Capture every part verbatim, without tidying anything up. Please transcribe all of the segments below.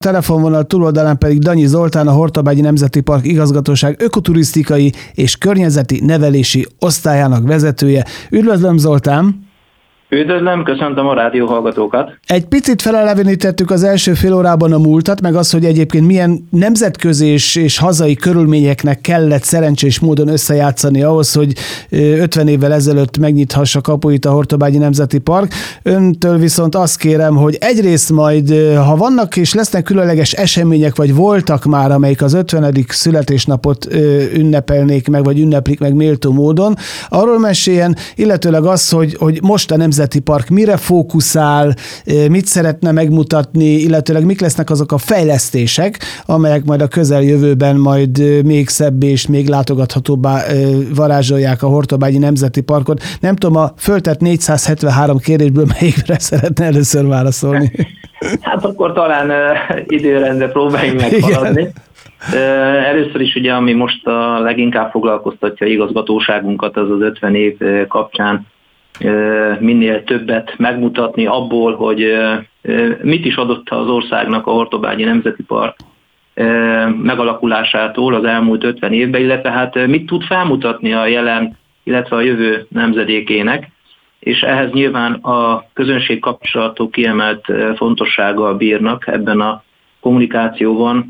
telefonvonal túloldalán pedig Danyi Zoltán, a Hortobágyi Nemzeti Park Igazgatóság ökoturisztikai és környezeti nevelési osztályának vezetője. Üdvözlöm, Zoltán! Üdvözlöm, köszöntöm a rádió hallgatókat. Egy picit felelevenítettük az első fél órában a múltat, meg az, hogy egyébként milyen nemzetközi és, és hazai körülményeknek kellett szerencsés módon összejátszani ahhoz, hogy ötven évvel ezelőtt megnyithassa kapuit a Hortobágyi Nemzeti Park. Öntől viszont azt kérem, hogy egyrészt majd, ha vannak és lesznek különleges események, vagy voltak már, amelyik az ötvenedik születésnapot ünnepelnék meg, vagy ünneplik meg méltó módon, arról meséljen, illetőleg az, hogy, hogy most a Nemzeti Park mire fókuszál, mit szeretne megmutatni, illetőleg mik lesznek azok a fejlesztések, amelyek majd a közeljövőben majd még szebb és még látogathatóbbá varázsolják a Hortobágyi Nemzeti Parkot. Nem tudom, a föltett négyszázhetvenhárom kérdésből melyikre szeretne először válaszolni? Hát akkor talán uh, időrendre próbáljunk meghaladni. Először is ugye, ami most a leginkább foglalkoztatja igazgatóságunkat, az az ötven év kapcsán minél többet megmutatni abból, hogy mit is adott az országnak a Hortobágyi Nemzeti Park megalakulásától az elmúlt ötven évben, illetve hát mit tud felmutatni a jelen, illetve a jövő nemzedékének, és ehhez nyilván a közönség kapcsolatok kiemelt fontossággal bírnak ebben a kommunikációban.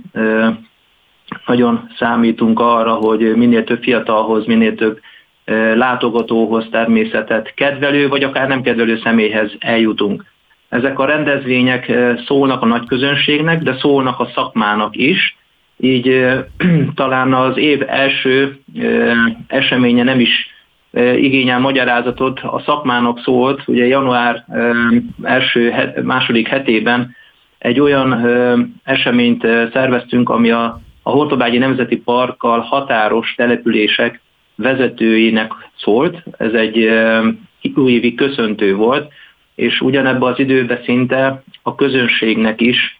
Nagyon számítunk arra, hogy minél több fiatalhoz, minél több látogatóhoz, természetet kedvelő, vagy akár nem kedvelő személyhez eljutunk. Ezek a rendezvények szólnak a nagy közönségnek, de szólnak a szakmának is, így talán az év első eseménye nem is igényel magyarázatot, a szakmának szólt, ugye január első, második hetében egy olyan eseményt szerveztünk, ami a, a Hortobágyi Nemzeti Parkkal határos települések vezetőinek szólt, ez egy újévi köszöntő volt, és ugyanebben az időben szinte a közönségnek is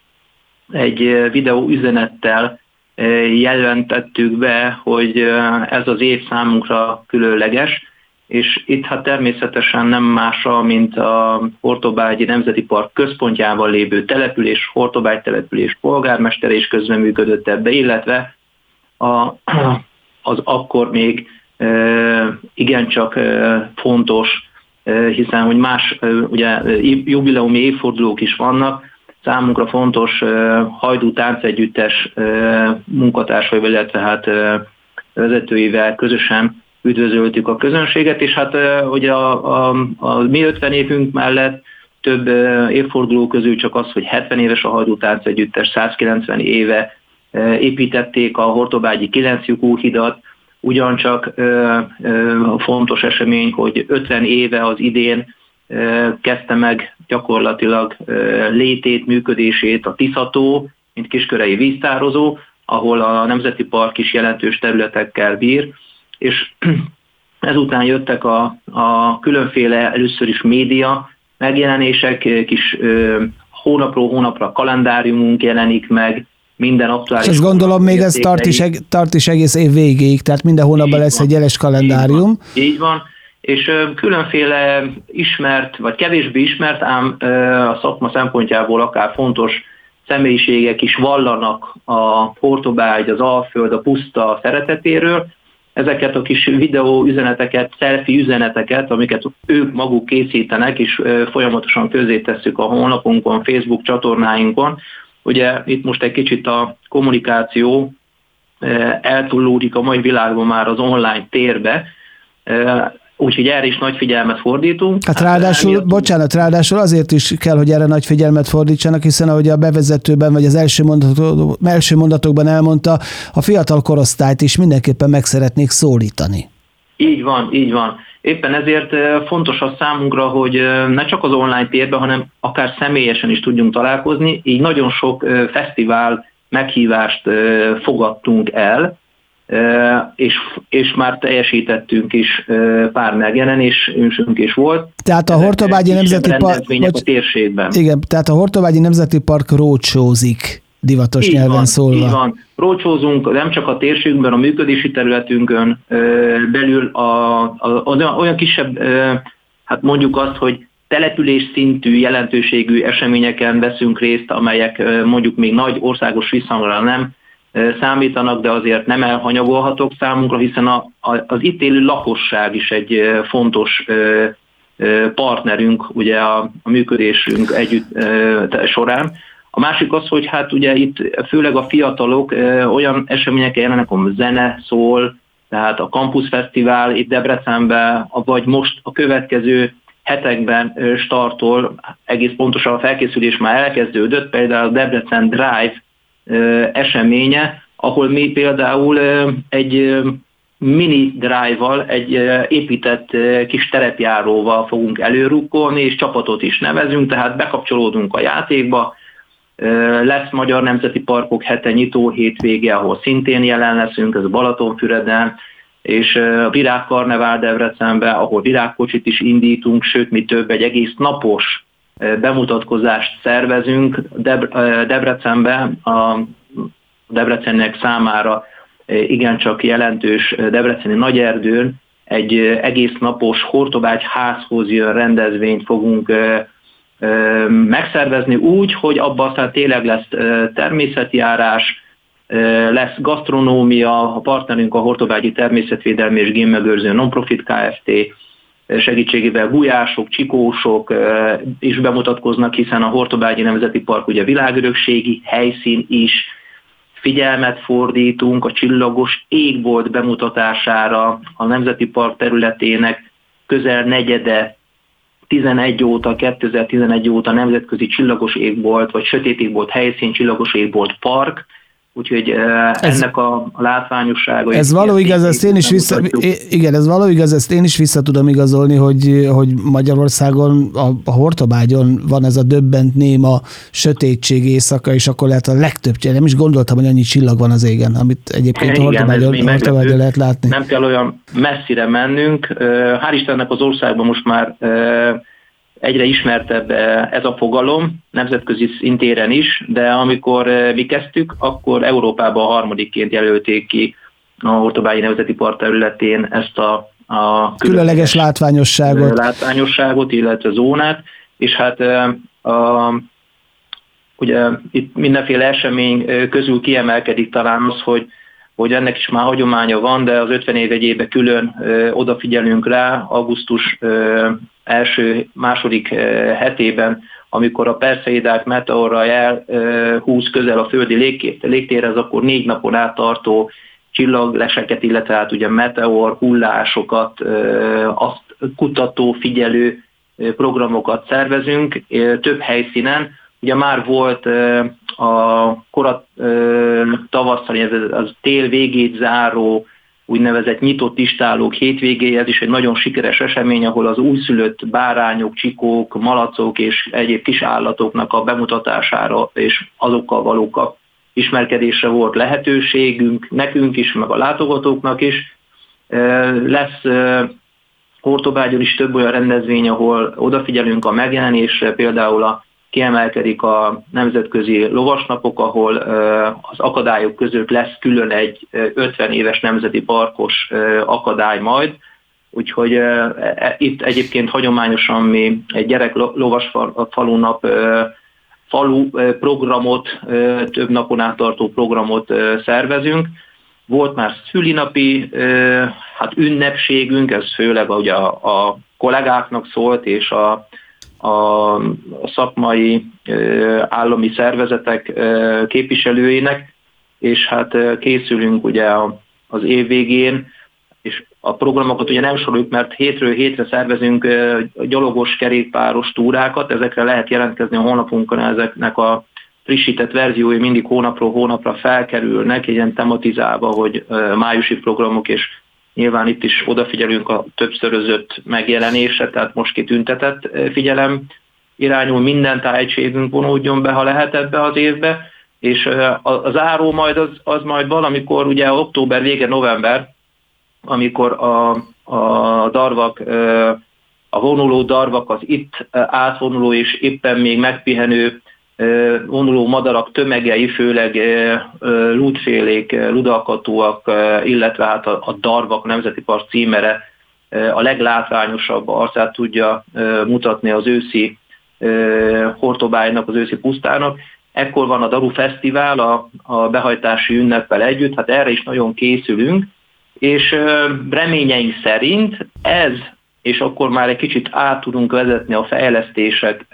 egy videó üzenettel jelentettük be, hogy ez az év számunkra különleges, és itt hát természetesen nem másra, mint a Hortobágyi Nemzeti Park központjában lévő település, Hortobágy település polgármestere is közreműködött ebbe, illetve a, az akkor még igencsak fontos, hiszen hogy más ugye, jubileumi évfordulók is vannak, számunkra fontos Hajdú táncegyüttes munkatársaival, illetve hát vezetőivel közösen üdvözöltük a közönséget, és hát ugye a, a, a mi ötven évünk mellett több évforduló közül csak az, hogy hetven éves a Hajdú táncegyüttes, százkilencven éve építették a hortobágyi kilenclyukú hidat, ugyancsak ö, ö, fontos esemény, hogy ötven éve az idén ö, kezdte meg gyakorlatilag ö, létét, működését a Tiszató, mint kiskörei víztározó, ahol a Nemzeti Park is jelentős területekkel bír, és ezután jöttek a, a különféle először is média megjelenések, kis ö, hónapról hónapra kalendáriumunk jelenik meg, minden aktuális. És gondolom még ez tart is, tart is egész év végéig, tehát minden hónapban lesz egy jeles kalendárium. Így van, így van. És különféle ismert, vagy kevésbé ismert, ám a szakma szempontjából akár fontos személyiségek is vallanak a Hortobágy, az Alföld, a puszta szeretetéről. Ezeket a kis videó üzeneteket, selfie üzeneteket, amiket ők maguk készítenek, és folyamatosan közzétesszük a honlapunkon, Facebook csatornáinkon. Ugye itt most egy kicsit a kommunikáció eltúllódik a mai világban már az online térbe, úgyhogy erre is nagy figyelmet fordítunk. Hát ráadásul, hát, bocsánat, ráadásul azért is kell, hogy erre nagy figyelmet fordítsanak, hiszen ahogy a bevezetőben, vagy az első, mondatok, első mondatokban elmondta, a fiatal korosztályt is mindenképpen meg szeretnék szólítani. Így van, így van. Éppen ezért fontos az számunkra, hogy ne csak az online térben, hanem akár személyesen is tudjunk találkozni. Így nagyon sok fesztivál meghívást fogadtunk el, és, és már teljesítettünk is pár megjelenésünk is volt. Tehát a Hortobágyi Nemzeti Park a térségben. Igen, tehát a Hortobágyi Nemzeti Park roadshow-zik, divatos így nyelven van, szólva. Így van. Roadshow-zunk nem csak a térségünkben, a működési területünkön belül a, a, a, olyan kisebb, hát mondjuk azt, hogy település szintű, jelentőségű eseményeken veszünk részt, amelyek mondjuk még nagy országos visszhangra nem számítanak, de azért nem elhanyagolhatók számunkra, hiszen a, a, az itt élő lakosság is egy fontos partnerünk ugye a, a működésünk együtt során. A másik az, hogy hát ugye itt főleg a fiatalok olyan eseményeken jelenek, ahol zene szól, tehát a Campus Fesztivál itt Debrecenben, vagy most a következő hetekben startol, egész pontosan a felkészülés már elkezdődött, például a Debrecen Drive eseménye, ahol mi például egy mini drive-val, egy épített kis terepjáróval fogunk előrukkolni, és csapatot is nevezünk, tehát bekapcsolódunk a játékba. Lesz Magyar Nemzeti Parkok hete nyitó hétvége, ahol szintén jelen leszünk, ez a Balatonfüreden, és a Virágkarnevál Debrecenben, ahol virágkocsit is indítunk, sőt, mi több, egy egész napos bemutatkozást szervezünk Debrecenben, a Debrecennek számára igencsak jelentős debreceni Nagyerdőn egy egész napos Hortobágy házhoz jön rendezvényt fogunk megszervezni úgy, hogy abban aztán tényleg lesz természetjárás, lesz gasztronómia, a partnerünk a Hortobágyi Természetvédelmi és Gémmegőrző Nonprofit Kft. Segítségével gulyások, csikósok is bemutatkoznak, hiszen a Hortobágyi Nemzeti Park ugye világörökségi helyszín is. Figyelmet fordítunk a csillagos égbolt bemutatására, a Nemzeti Park területének közel negyede tizenegy óta, kétezer-tizenegy óta nemzetközi csillagos égbolt, vagy sötét égbolt helyszín, csillagos égbolt park, úgyhogy ez, ennek a látványossága... Ez való igaz, ezt én is vissza, igen, ez való igaz, ezt én is vissza tudom igazolni, hogy, hogy Magyarországon, a, a Hortobágyon van ez a döbbent néma sötétség éjszaka, és akkor lehet a legtöbb, nem is gondoltam, hogy annyi csillag van az égen, amit egyébként Hortobágyon, Hortobágyon lehet látni. Nem kell olyan messzire mennünk. Hál' Istennek az országban most már egyre ismertebb ez a fogalom, nemzetközi szintéren is, de amikor mi kezdtük, akkor Európában a harmadikként jelölték ki a Hortobágyi Nemzeti Park területén ezt a, a különleges látványosságot. látványosságot, illetve zónát, és hát a, ugye itt mindenféle esemény közül kiemelkedik talán az, hogy hogy ennek is már hagyománya van, de az ötven év egyébe külön ö, odafigyelünk rá, augusztus ö, első, második ö, hetében, amikor a Perseidák meteorra elhúz közel a földi lég, légtérhez, akkor négy napon át tartó csillagleseket, illetve hát ugye meteor hullásokat, ö, azt kutató, figyelő programokat szervezünk ö, több helyszínen. Ugye már volt ö, a korat tavasszal, ez az tél végét záró úgynevezett nyitott istálók hétvégéje, ez is egy nagyon sikeres esemény, ahol az újszülött bárányok, csikók, malacok és egyéb kis állatoknak a bemutatására és azokkal való ismerkedésre volt lehetőségünk, nekünk is, meg a látogatóknak is. Lesz Hortobágyon is több olyan rendezvény, ahol odafigyelünk a megjelenésre, például a kiemelkedik a nemzetközi lovasnapok, ahol az akadályok között lesz külön egy ötven éves nemzeti parkos akadály majd, úgyhogy itt egyébként hagyományosan mi egy gyerek lovas falunap falu programot, több napon át tartó programot szervezünk. Volt már szülinapi hát ünnepségünk, ez főleg ugye a, a kollégáknak szólt, és a a szakmai állami szervezetek képviselőinek, és hát készülünk ugye az év végén, és a programokat ugye nem soroljuk, mert hétről hétre szervezünk gyalogos, kerékpáros túrákat, ezekre lehet jelentkezni a honlapunkon, ezeknek a frissített verziói mindig hónapról hónapra felkerülnek, ilyen tematizálva, hogy májusi programok, és nyilván itt is odafigyelünk a többszörözött megjelenésre, tehát most kitüntetett figyelem irányul, minden tájegységünk vonódjon be, ha lehet ebbe az évbe, és a záró majd az, az majd valamikor, ugye október vége, november, amikor a, a darvak, a vonuló darvak, az itt átvonuló és éppen még megpihenő vonuló madarak tömegei, főleg lúdfélék, ludalkatóak, illetve hát a darvak, a Nemzeti Park címere a leglátványosabb arcát tudja mutatni az őszi Hortobágynak, az őszi pusztának. Ekkor van a Daru Fesztivál a, a behajtási ünneppel együtt, hát erre is nagyon készülünk, és reményeink szerint ez, és akkor már egy kicsit át tudunk vezetni a fejlesztések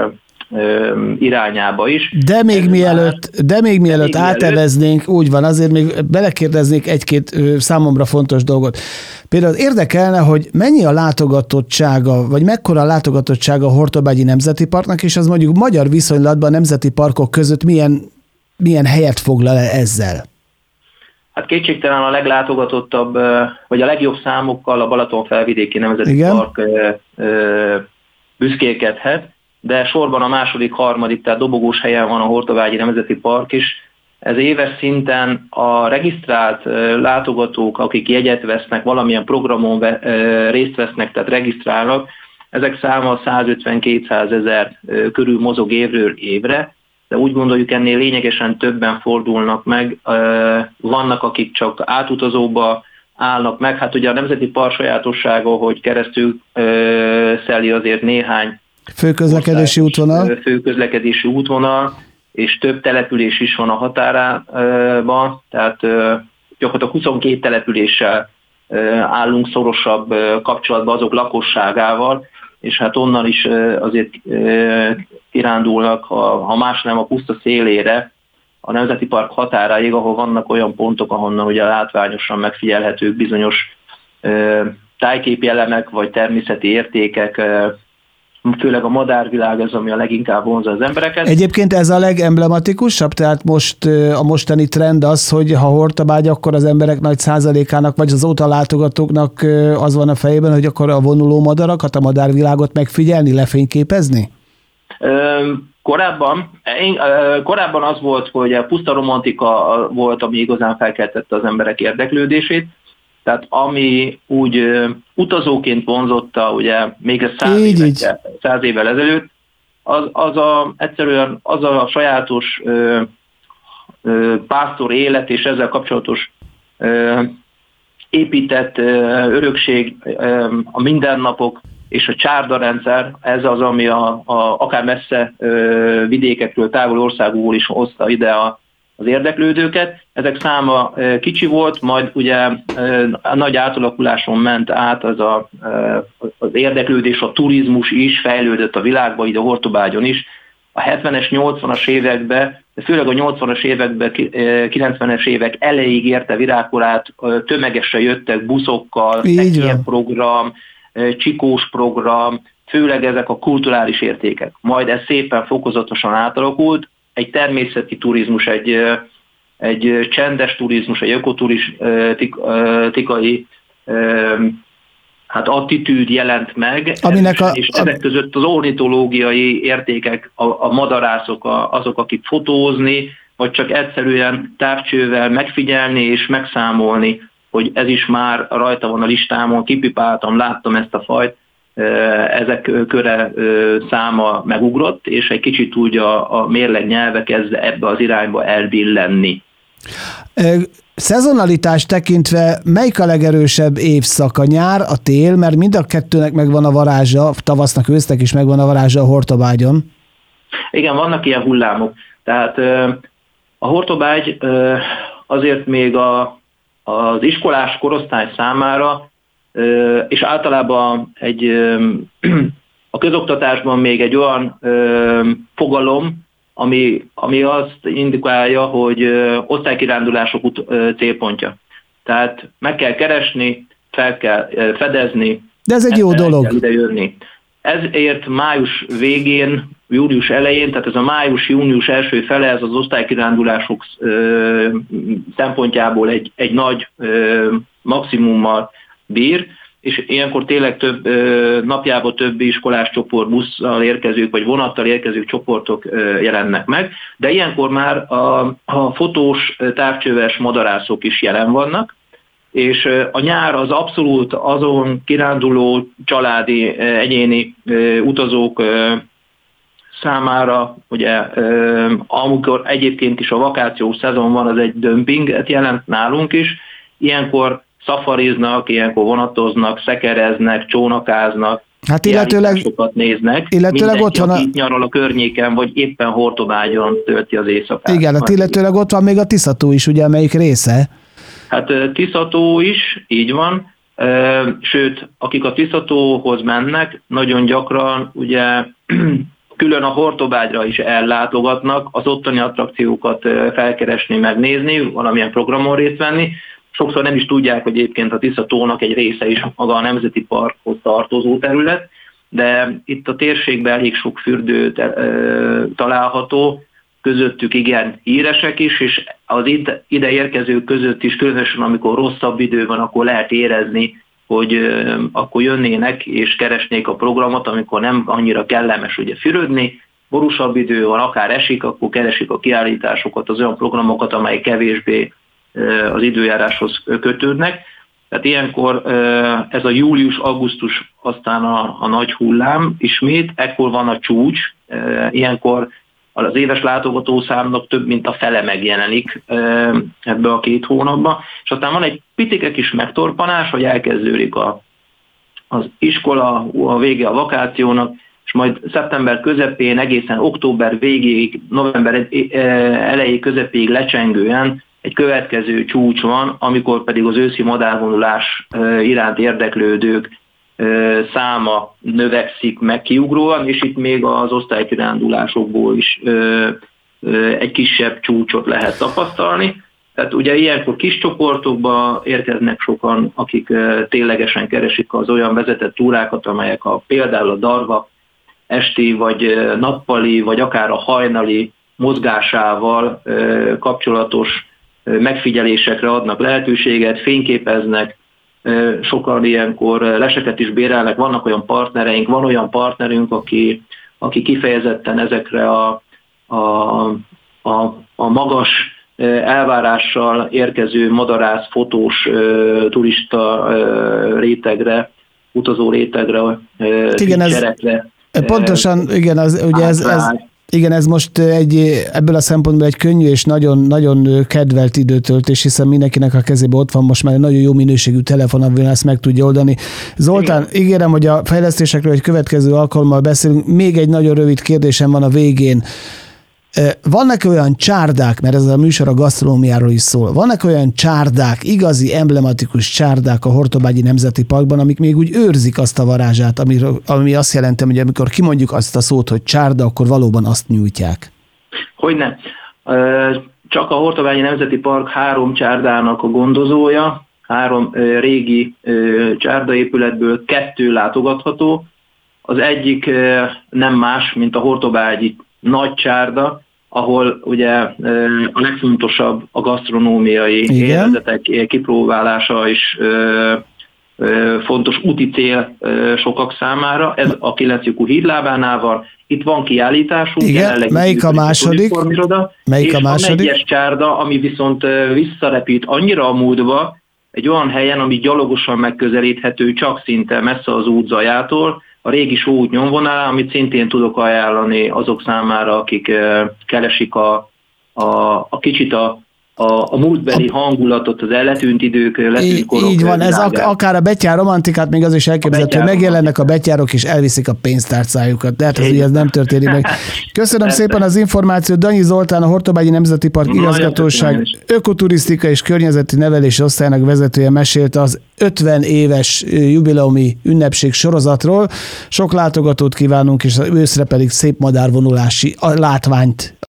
irányába is. De még mielőtt, de még mielőtt de még áteveznénk, mielőtt. Úgy van, azért még belekérdeznék egy-két számomra fontos dolgot. Például érdekelne, hogy mennyi a látogatottsága, vagy mekkora a látogatottsága a Hortobágyi Nemzeti Parknak, és az mondjuk magyar viszonylatban a nemzeti parkok között milyen, milyen helyet foglal el ezzel? Hát kétségtelen a leglátogatottabb, vagy a legjobb számokkal a Balaton-felvidéki Nemzeti Igen. Park büszkélkedhet, de sorban a második, harmadik, tehát dobogós helyen van a Hortobágyi Nemzeti Park is. Ez éves szinten a regisztrált látogatók, akik jegyet vesznek, valamilyen programon részt vesznek, tehát regisztrálnak, ezek száma százötven-kétszázezer körül mozog évről évre, de úgy gondoljuk, ennél lényegesen többen fordulnak meg. Vannak, akik csak átutazóba állnak meg. Hát ugye a Nemzeti Park sajátossága, hogy keresztül szeli azért néhány főközlekedési útvonal. Főközlekedési útvonal, és több település is van a határában, tehát gyakorlatilag huszonkét településsel állunk szorosabb kapcsolatban azok lakosságával, és hát onnan is azért kirándulnak, ha, ha más nem a puszta szélére, a Nemzeti Park határáig, ahol vannak olyan pontok, ahonnan ugye látványosan megfigyelhetők bizonyos tájképi elemek, vagy természeti értékek, főleg a madárvilág az, ami a leginkább vonzza az embereket. Egyébként ez a legemblematikusabb, tehát most a mostani trend az, hogy ha Hortobágy, akkor az emberek nagy százalékának, vagy az óta látogatóknak az van a fejében, hogy akkor a vonuló madarakat, a madárvilágot megfigyelni, lefényképezni? Korábban, korábban az volt, hogy a puszta romantika volt, ami igazán felkeltette az emberek érdeklődését. Tehát ami úgy uh, utazóként vonzotta, ugye még száz, évekkel, száz évvel ezelőtt, az, az a, egyszerűen az a sajátos uh, uh, pásztor élet és ezzel kapcsolatos uh, épített uh, örökség, uh, a mindennapok és a csárdarendszer, ez az, ami a, a, akár messze uh, vidékekről, távol országúból is hozta ide a az érdeklődőket. Ezek száma kicsi volt, majd ugye a nagy átalakuláson ment át az, a, az érdeklődés, a turizmus is fejlődött a világban, ide a Hortobágyon is. A hetvenes, nyolcvanas években, de főleg a nyolcvanas években, kilencvenes évek elejéig érte virágkorát, tömegesen jöttek buszokkal, tekér program, csikós program, főleg ezek a kulturális értékek. Majd ez szépen fokozatosan átalakult, egy természeti turizmus, egy, egy csendes turizmus, egy ökoturisztikai hát attitűd jelent meg, Aminek a, és ezek között az ornitológiai értékek, a, a madarászok, a, azok, akik fotózni, vagy csak egyszerűen távcsővel megfigyelni és megszámolni, hogy ez is már rajta van a listámon, kipipáltam, láttam ezt a fajt, ezek köre száma megugrott, és egy kicsit úgy a, a mérleg nyelve kezd ebbe az irányba elbillenni. Szezonalitás tekintve melyik a legerősebb évszak, a nyár, a tél, mert mind a kettőnek megvan a varázsa, tavasznak, ősznek is megvan a varázsa a Hortobágyon. Igen, vannak ilyen hullámok. Tehát a Hortobágy azért még a, az iskolás korosztály számára és általában egy, a közoktatásban még egy olyan fogalom, ami, ami azt indikálja, hogy osztálykirándulások út, célpontja. Tehát meg kell keresni, fel kell fedezni. De ez egy jó dolog. Ide jönni. Ezért május végén, július elején, tehát ez a május-június első fele, ez az osztálykirándulások szempontjából egy, egy nagy maximummal bír, és ilyenkor tényleg több napjában több iskolás csoport, busszal érkezők, vagy vonattal érkezők csoportok jelennek meg, de ilyenkor már a, a fotós, távcsöves madarászok is jelen vannak, és a nyár az abszolút azon kiránduló családi, egyéni utazók számára, ugye amikor egyébként is a vakációs szezon van, az egy dömpinget jelent nálunk is, ilyenkor szafariznak, ilyenkor vonatoznak, szekereznek, csónakáznak, hát illetőleg, néznek. Illetőleg ott van a... nyaral a környéken, vagy éppen Hortobágyon tölti az éjszakát. Igen, hát illetőleg ott van még a Tiszató is, ugye, amelyik része. Hát Tiszató is, így van. Sőt, akik a Tiszatóhoz mennek, nagyon gyakran ugye külön a Hortobágyra is ellátogatnak, az ottani attrakciókat felkeresni, megnézni, valamilyen programon részt venni. Sokszor nem is tudják, hogy egyébként a Tiszatónak egy része is maga a Nemzeti Parkhoz tartozó terület, de itt a térségben elég sok fürdő található, közöttük igen híresek is, és az ide érkezők között is, különösen amikor rosszabb idő van, akkor lehet érezni, hogy akkor jönnének és keresnék a programot, amikor nem annyira kellemes ugye fürödni, borúsabb idő van, akár esik, akkor keresik a kiállításokat, az olyan programokat, amelyek kevésbé az időjáráshoz kötődnek. Tehát ilyenkor ez a július-augusztus aztán a, a nagy hullám ismét, ekkor van a csúcs, ilyenkor az éves látogatószámnak több mint a fele megjelenik ebbe a két hónapban, és aztán van egy pitike kis megtorpanás, hogy elkezdődik a, az iskola, a vége a vakációnak, és majd szeptember közepén egészen október végéig, november elejé közepéig lecsengően egy következő csúcs van, amikor pedig az őszi madárvonulás iránt érdeklődők száma növekszik meg kiugróan, és itt még az osztálykirándulásokból is egy kisebb csúcsot lehet tapasztalni. Tehát ugye ilyenkor kis csoportokba érkeznek sokan, akik ténylegesen keresik az olyan vezetett túrákat, amelyek a, például a darva esti, vagy nappali, vagy akár a hajnali mozgásával kapcsolatos megfigyelésekre adnak lehetőséget, fényképeznek, sokan ilyenkor leseket is bérelnek, vannak olyan partnereink, van olyan partnerünk, aki, aki kifejezetten ezekre a, a, a, a magas elvárással érkező madarász, fotós, turista rétegre, utazó rétegre, igen, cserekre. Pontosan, igen, az, ugye ez, ez, igen, ez most egy, ebből a szempontból egy könnyű és nagyon, nagyon kedvelt időtöltés, hiszen mindenkinek a kezében ott van most már egy nagyon jó minőségű telefon, amivel ezt meg tudja oldani. Zoltán, igen. Ígérem, hogy a fejlesztésekről egy következő alkalommal beszélünk. Még egy nagyon rövid kérdésem van a végén. Vannak olyan csárdák, mert ez a műsor a gasztronómiáról is szól, vannak olyan csárdák, igazi, emblematikus csárdák a Hortobágyi Nemzeti Parkban, amik még úgy őrzik azt a varázsát, ami, ami azt jelenti, hogy amikor kimondjuk azt a szót, hogy csárda, akkor valóban azt nyújtják. Hogyne. Csak a Hortobágyi Nemzeti Park három csárdának a gondozója, három régi csárdaépületből kettő látogatható. Az egyik nem más, mint a hortobágyi nagy csárda, ahol ugye a legfontosabb a gasztronómiai élvezetek kipróbálása is fontos úti cél sokak számára. Ez a kilenc lyukú hídlábánál van. Itt van kiállításunk. Igen, melyik a második? Melyik a második? És a negyes csárda, ami viszont visszarepít annyira a múltba, egy olyan helyen, ami gyalogosan megközelíthető, csak szinte messze az út zajától, a régi sóút nyomvonalán, amit szintén tudok ajánlani azok számára, akik keresik a, a, a kicsit a, a, a múltbeli hangulatot, az elletűnt idők, letűnt korok. Így van, ez ak- akár a betyár romantikát, még az is elképzelhető, hogy megjelennek a betyárok és elviszik a pénztárcájukat, de hát ez, ugye ez nem történik meg. Köszönöm szépen az információt, Danyi Zoltán, a Hortobágyi Nemzeti Park igazgatóság ökoturisztika és környezeti nevelési osztályának vezetője mesélt az ötven éves jubileumi ünnepség sorozatról. Sok látogatót kívánunk, és őszre pedig szép madárvonulási látványt